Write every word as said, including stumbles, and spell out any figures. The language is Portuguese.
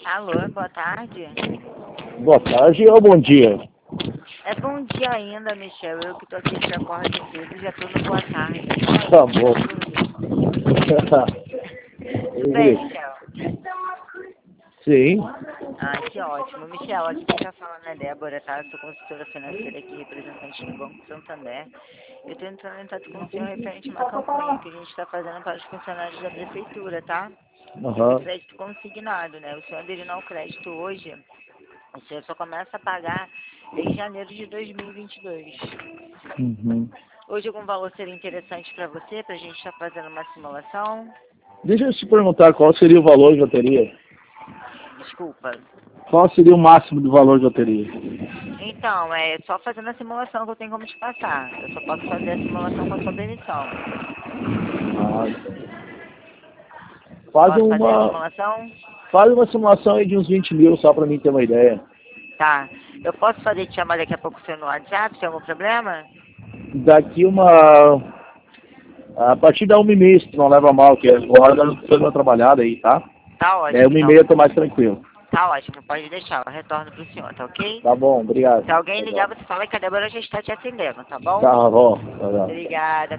Alô, boa tarde. Boa tarde ou bom dia? É bom dia ainda, Michel. Eu que tô aqui que acordo cedo, já tô no boa tarde. Tá bom. Tudo bem, Michel? Sim. Ah, que ótimo. Michel, aqui quem tá falando é Débora, tá? Eu sou consultora financeira aqui, representante do Banco Santander. Eu tô entrando em contato com o senhor referente a uma campanha que a gente está fazendo para os funcionários da prefeitura, tá? De Aham. crédito consignado, né? O senhor aderindo ao crédito hoje, o senhor só começa a pagar em janeiro de dois mil e vinte e dois. Uhum. Hoje algum valor seria interessante para você, para a gente estar fazendo uma simulação? Deixa eu te perguntar qual seria o valor de loteria. Desculpa. Qual seria o máximo do valor de loteria? Então, é só fazendo a simulação que eu tenho como te passar. Eu só posso fazer a simulação com a sua permissão. Ah, faz Posso fazer a uma, simulação? faz uma simulação aí de uns vinte mil, só pra mim ter uma ideia. Tá. Eu posso fazer te chamar daqui a pouco seu no WhatsApp, tem algum problema? Daqui uma... A partir da uma e meia, se não leva mal, que agora eu tô dando uma trabalhada aí, tá? Tá É ótimo, uma e então. meia, eu tô mais tranquilo. Tá ótimo, pode deixar. Eu retorno pro senhor, tá ok? Tá bom, obrigado. Se alguém Tá ligar, bom. você fala que a Débora já está te atendendo, tá bom? Tá bom. Tá bom. Obrigada.